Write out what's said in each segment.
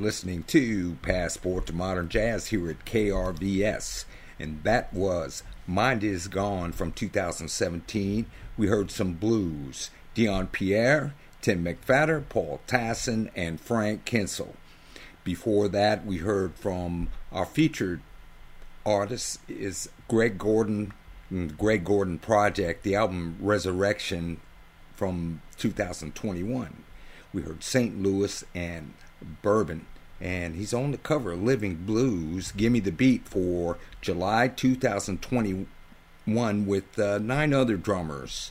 listening to Passport to Modern Jazz here at KRVS. And that was Mind Is Gone from 2017. We heard some blues. Dion Pierre, Tim McFadder, Paul Tassin, and Frank Kinsel. Before that, we heard from our featured artist is Greg Gordon, Greg Gordon Project, the album Resurrection from 2021. We heard St. Louis and Bourbon, and he's on the cover of Living Blues. Gimme the Beat for July 2021 with 9 other drummers.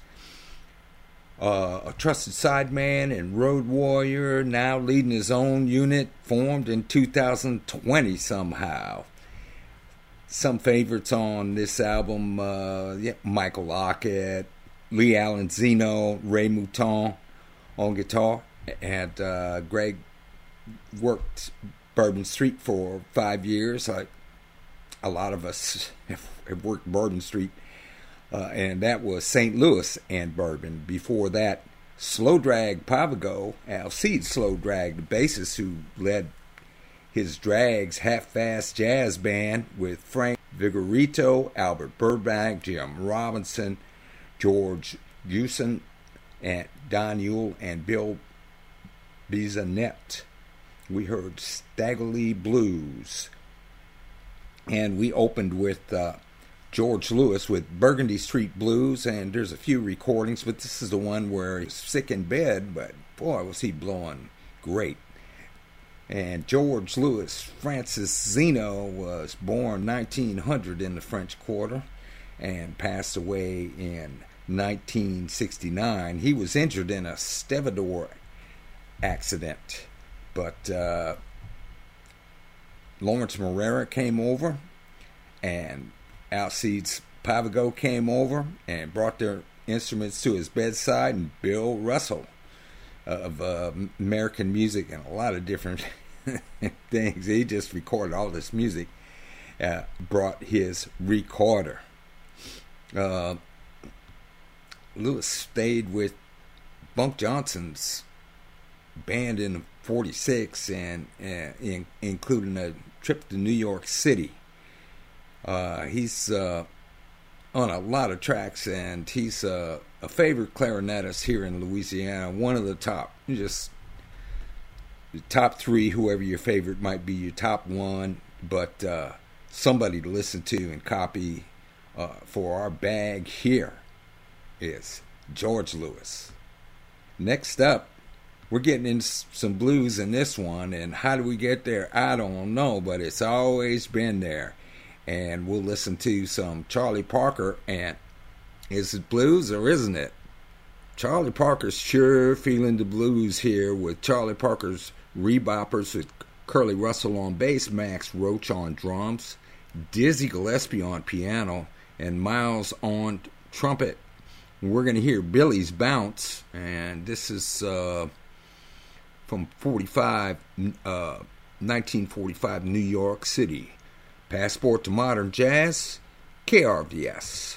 A trusted sideman and road warrior, now leading his own unit, formed in 2020 somehow. Some favorites on this album, Michael Lockett, Lee Allen Zeno, Ray Mouton on guitar, and Greg worked Bourbon Street for 5 years. A lot of us have worked Bourbon Street, and that was St. Louis and Bourbon. Before that, Slow Drag Pavago, Alcide Slow Drag, the bassist who led his Drags half-fast jazz band with Frank Vigorito, Albert Burbank, Jim Robinson, George Usen, and Don Yule, and Bill Bizanet. We heard Staggerly Blues. And we opened with George Lewis with Burgundy Street Blues, and there's a few recordings, but this is the one where he's sick in bed, but boy, was he blowing great. And George Louis Francis Zeno was born 1900 in the French Quarter and passed away in 1969. He was injured in a stevedore accident, but Lawrence Morera came over, and Alcide's Pavago came over and brought their instruments to his bedside, and Bill Russell of American music and a lot of different things. He just recorded all this music, brought his recorder. Lewis stayed with Bunk Johnson's band in 46 and including a trip to New York City. He's on a lot of tracks, and he's a favorite clarinetist here in Louisiana. One of the top, just the top 3, whoever your favorite might be, your top 1, but somebody to listen to and copy for our bag here is George Lewis. Next up, we're getting into some blues in this one, and how do we get there? I don't know, but it's always been there. And we'll listen to some Charlie Parker, and is it blues or isn't it? Charlie Parker's sure feeling the blues here with Charlie Parker's Reboppers with Curly Russell on bass, Max Roach on drums, Dizzy Gillespie on piano, and Miles on trumpet. We're going to hear Billy's Bounce, and this is from 1945 New York City. Passport to Modern Jazz, KRVS.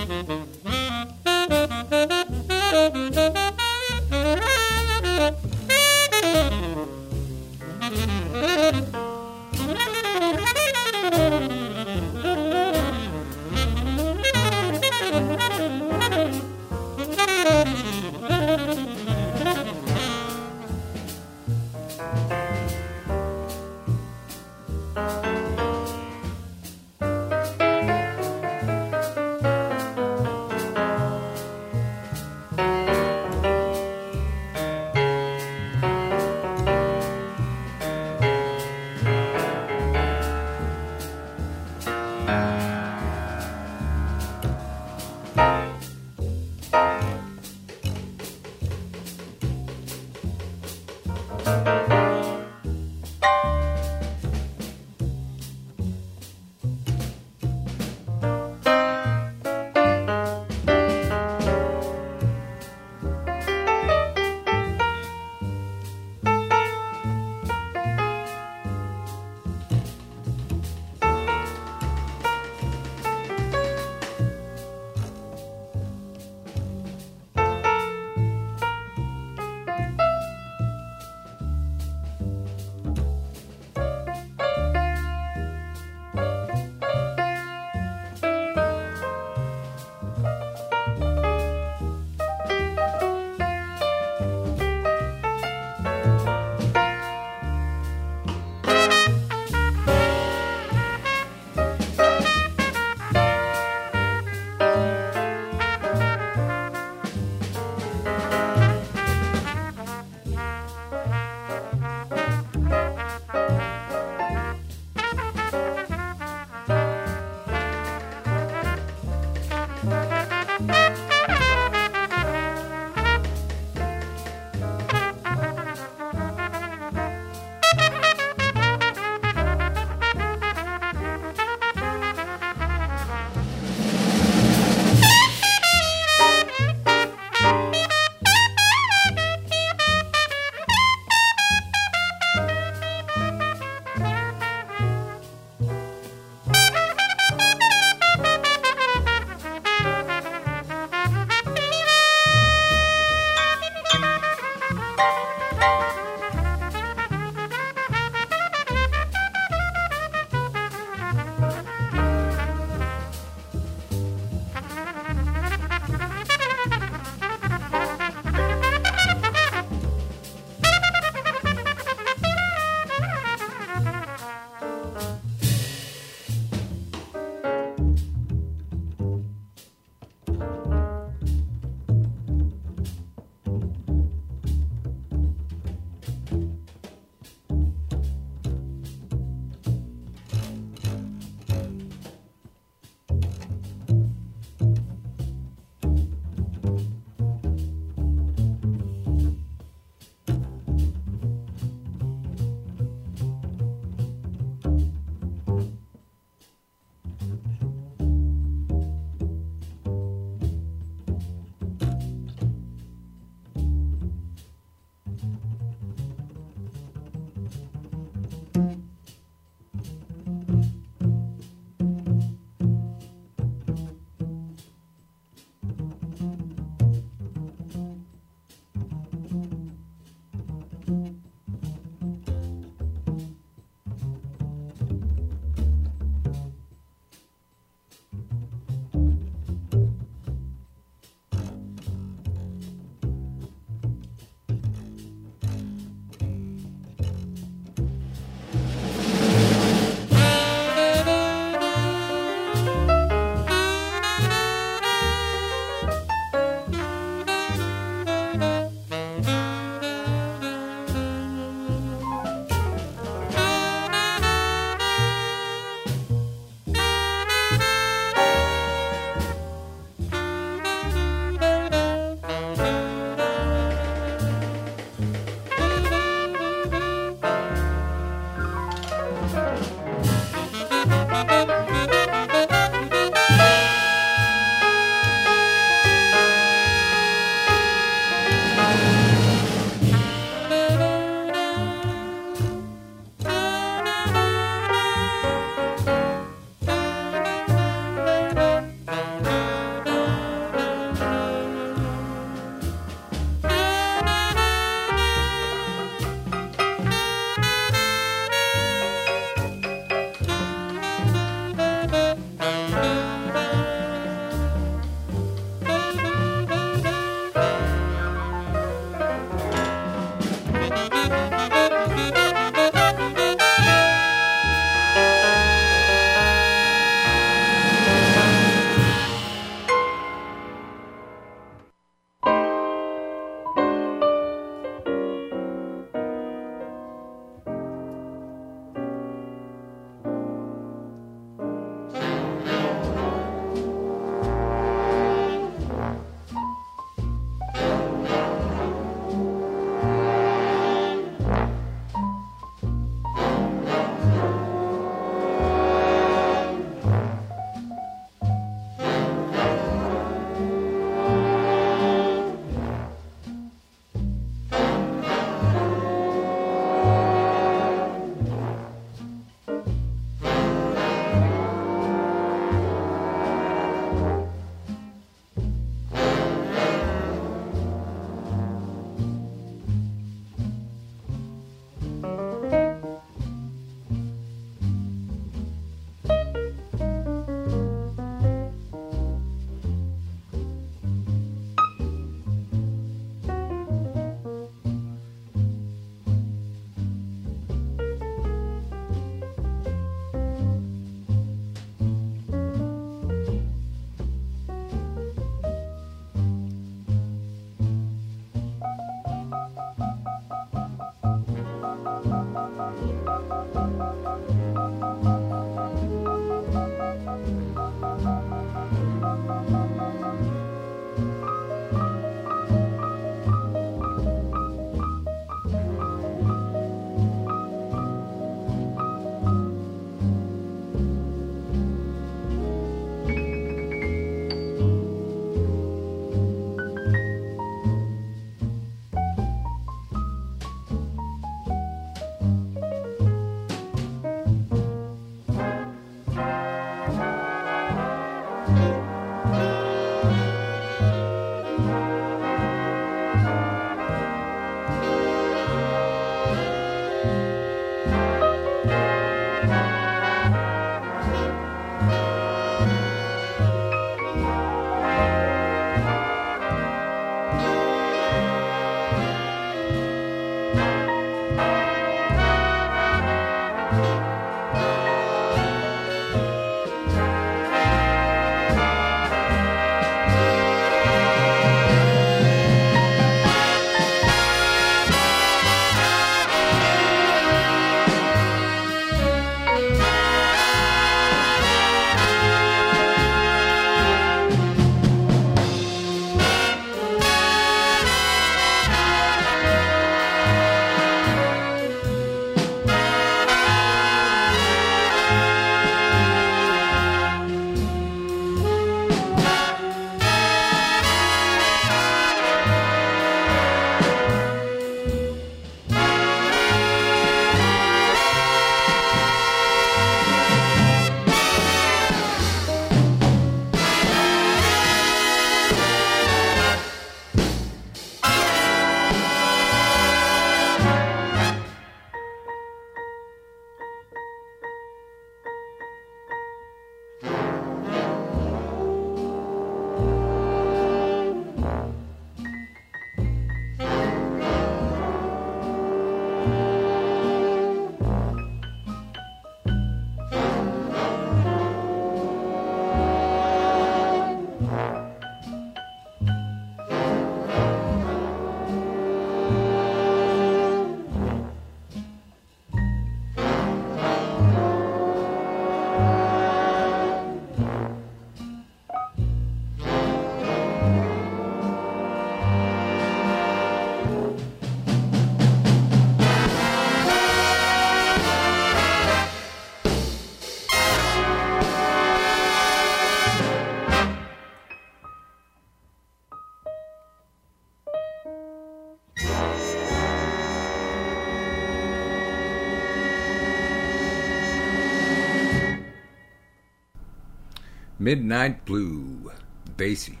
Midnight Blue, Basie,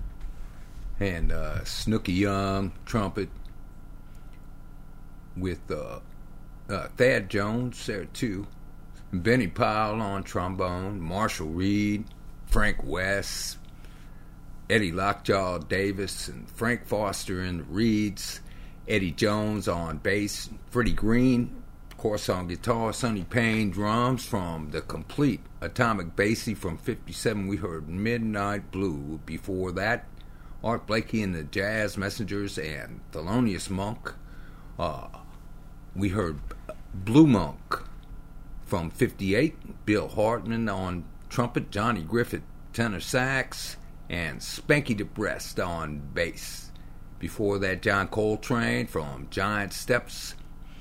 and Snooky Young, trumpet, with Thad Jones there too, Benny Powell on trombone, Marshall Reed, Frank West, Eddie Lockjaw Davis, and Frank Foster in the reeds, Eddie Jones on bass, Freddie Green, of course, on guitar, Sonny Payne drums. From the complete Atomic Basie from 57, we heard Midnight Blue. Before that, Art Blakey and the Jazz Messengers and Thelonious Monk. We heard Blue Monk from 58, Bill Hartman on trumpet, Johnny Griffith tenor sax, and Spanky DeBrest on bass. Before that, John Coltrane from Giant Steps,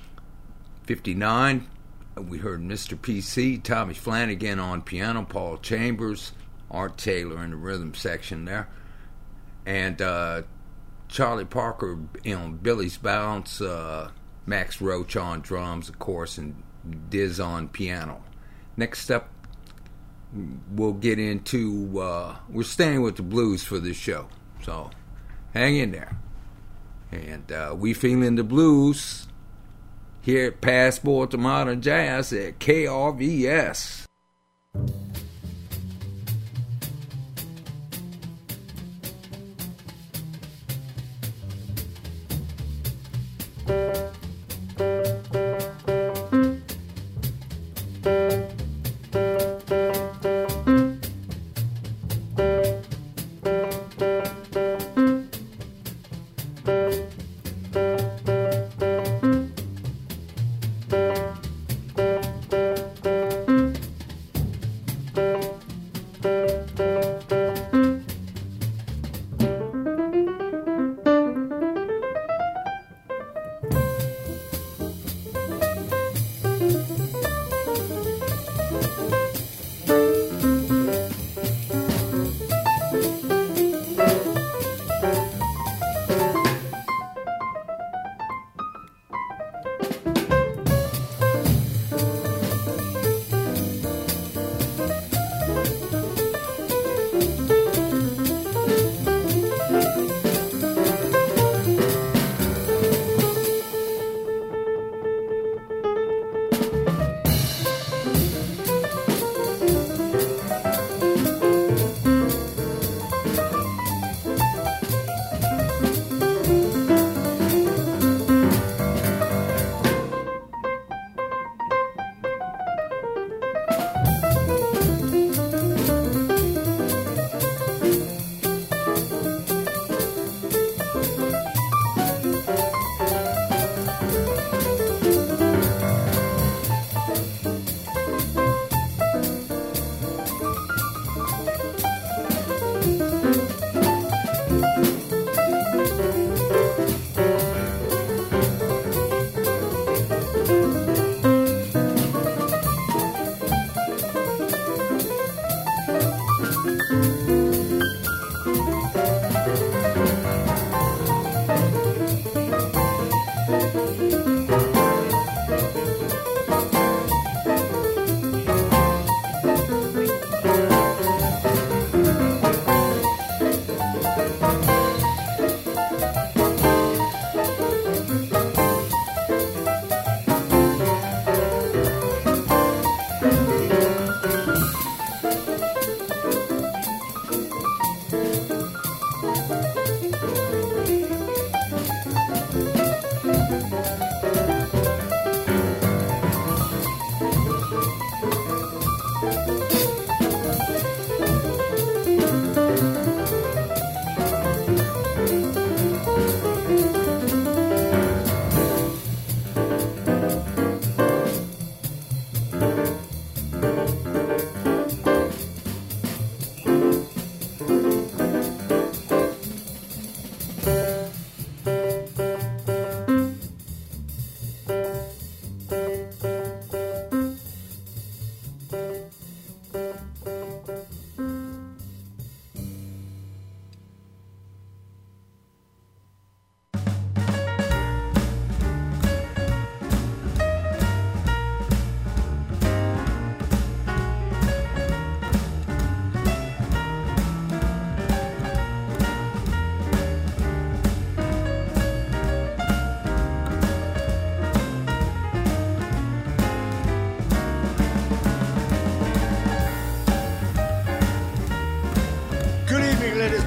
59. We heard Mr. PC, Tommy Flanagan on piano, Paul Chambers, Art Taylor in the rhythm section there, and Charlie Parker on Billy's Bounce, Max Roach on drums, of course, and Diz on piano. Next up, we'll get into, we're staying with the blues for this show, so hang in there. And we feeling the blues here at Passport to Modern Jazz at KRVS.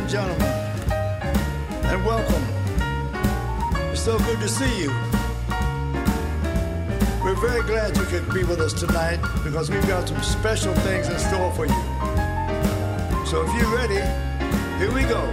and gentlemen, and welcome. It's so good to see you. We're very glad you could be with us tonight because we've got some special things in store for you. So if you're ready, here we go.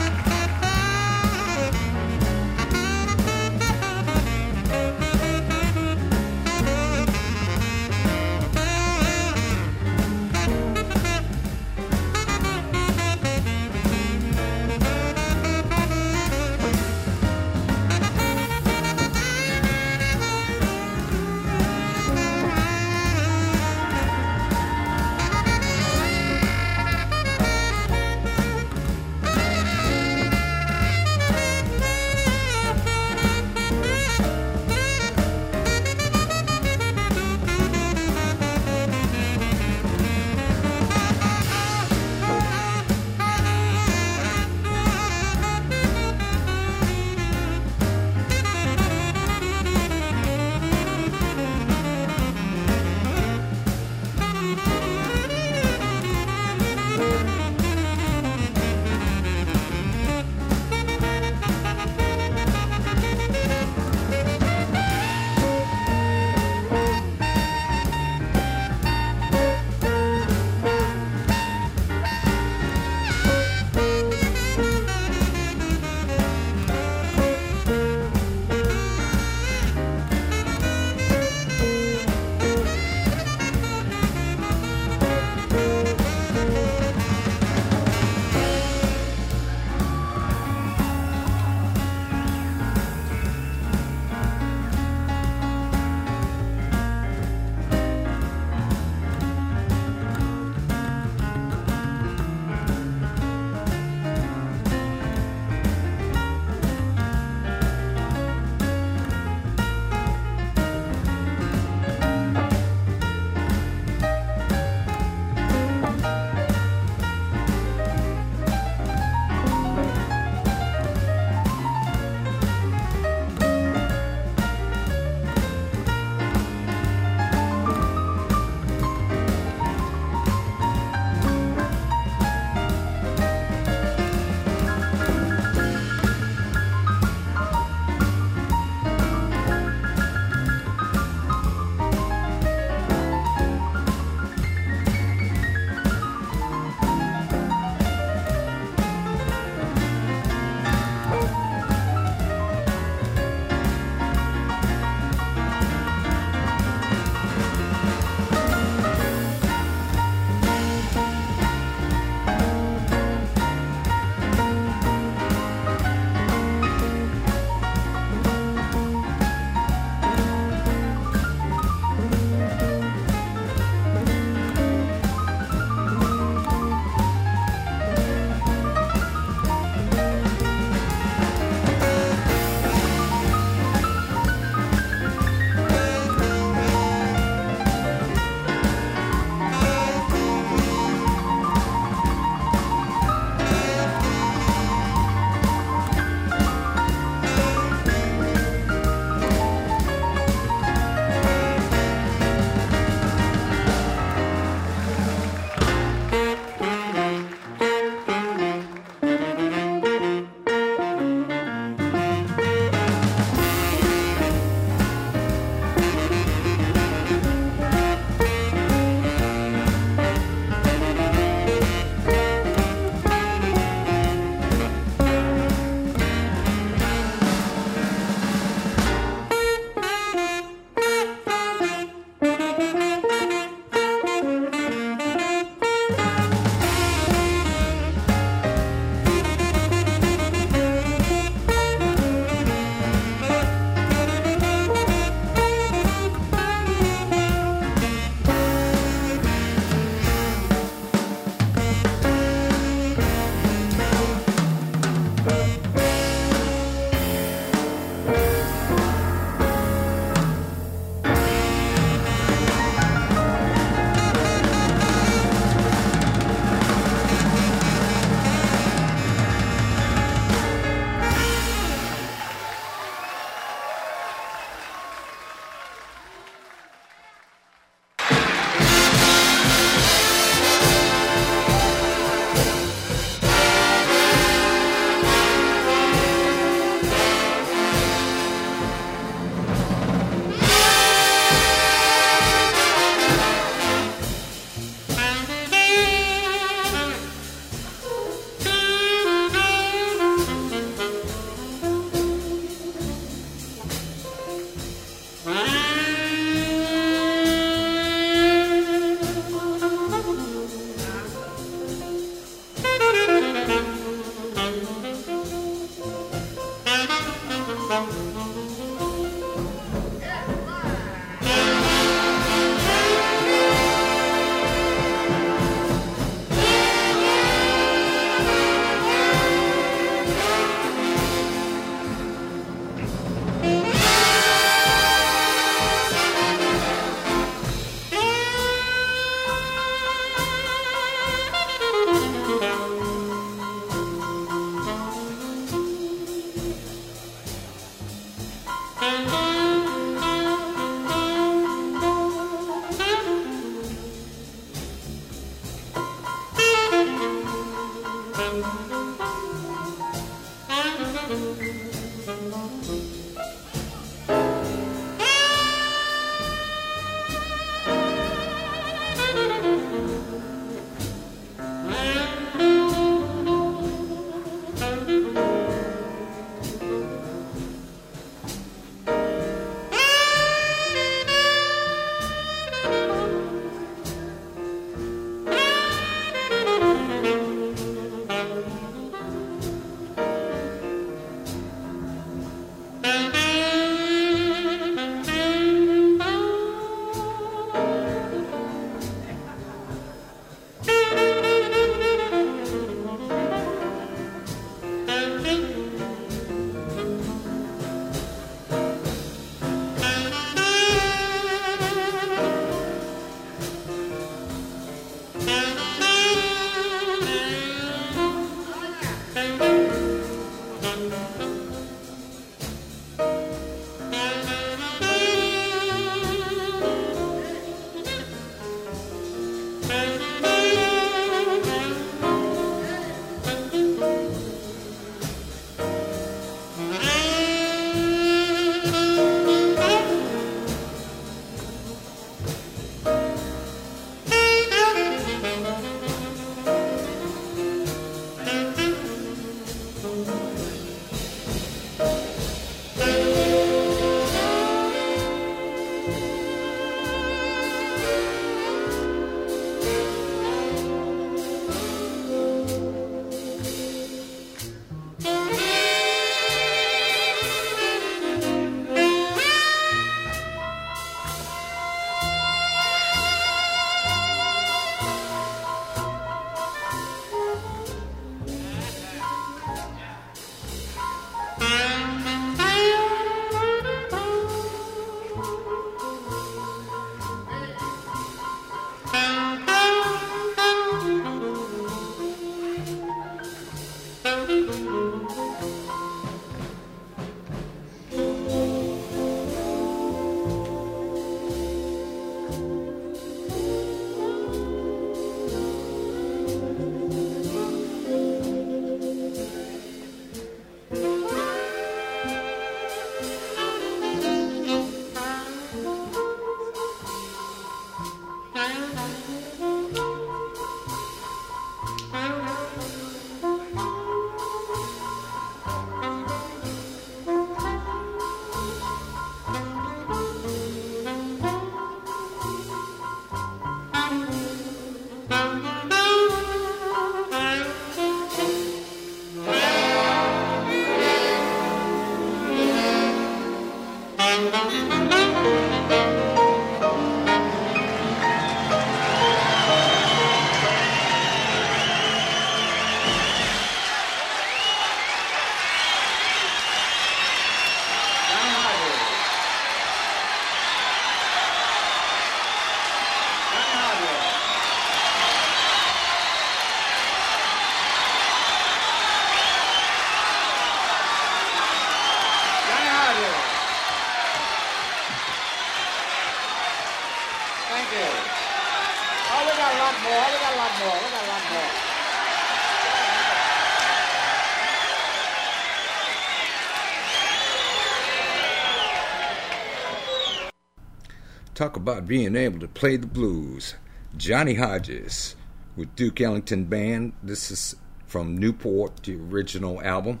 Talk about being able to play the blues. Johnny Hodges with Duke Ellington Band. This is from Newport, the original album.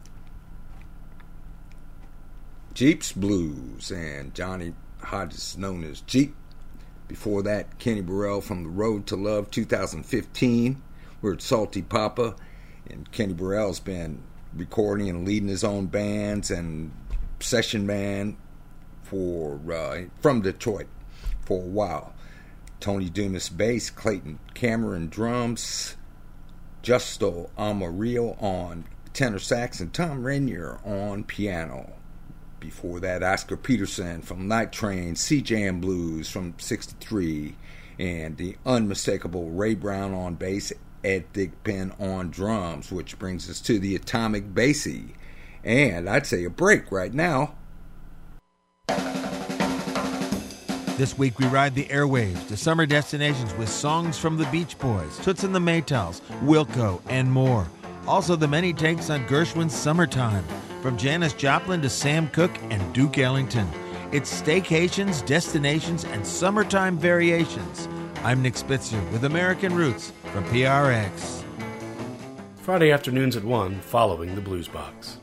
Jeep's Blues, and Johnny Hodges known as Jeep. Before that, Kenny Burrell from The Road to Love 2015. We're at Salty Papa, and Kenny Burrell's been recording and leading his own bands and session man from Detroit for a while. Tony Dumas bass, Clayton Cameron drums, Justo Amarillo on tenor sax, and Tom Rainier on piano. Before that, Oscar Peterson from Night Train, CJM Blues from 63, and the unmistakable Ray Brown on bass, Ed Thigpen on drums, which brings us to the Atomic Bassy. And I'd say a break right now. This week we ride the airwaves to summer destinations with songs from the Beach Boys, Toots and the Maytals, Wilco, and more. Also the many takes on Gershwin's Summertime, from Janis Joplin to Sam Cooke and Duke Ellington. It's staycations, destinations, and summertime variations. I'm Nick Spitzer with American Roots from PRX. Friday afternoons at 1 following the Blues Box.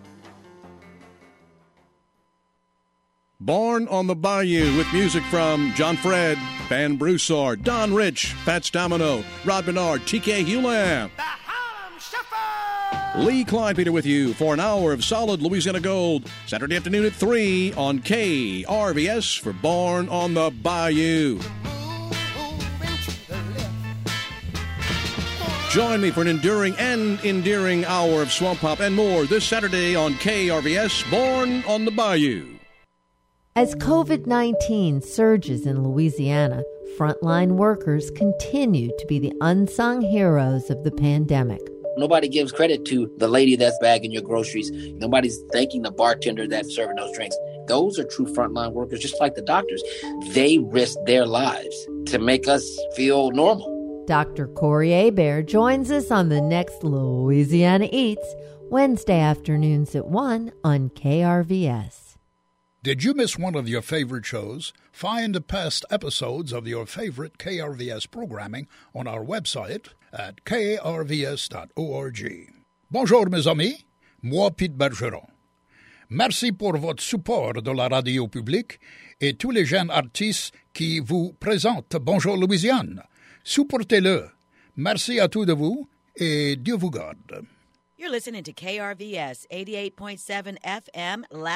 Born on the Bayou with music from John Fred, Van Broussard, Don Rich, Fats Domino, Rod Bernard, TK Hewlam. The Harlem Shuffle! Lee Kleinpeter with you for an hour of solid Louisiana gold. Saturday afternoon at 3 on KRVS for Born on the Bayou. Join me for an enduring and endearing hour of swamp pop and more this Saturday on KRVS, Born on the Bayou. As COVID-19 surges in Louisiana, frontline workers continue to be the unsung heroes of the pandemic. Nobody gives credit to the lady that's bagging your groceries. Nobody's thanking the bartender that's serving those drinks. Those are true frontline workers, just like the doctors. They risk their lives to make us feel normal. Dr. Corey Hebert joins us on the next Louisiana Eats, Wednesday afternoons at 1 on KRVS. Did you miss one of your favorite shows? Find past episodes of your favorite KRVS programming on our website at krvs.org. Bonjour mes amis, moi Pete Bergeron. Merci pour votre support de la radio publique et tous les jeunes artistes qui vous présentent Bonjour Louisiane. Supportez-le. Merci à tous de vous et Dieu vous garde. You're listening to KRVS 88.7 FM.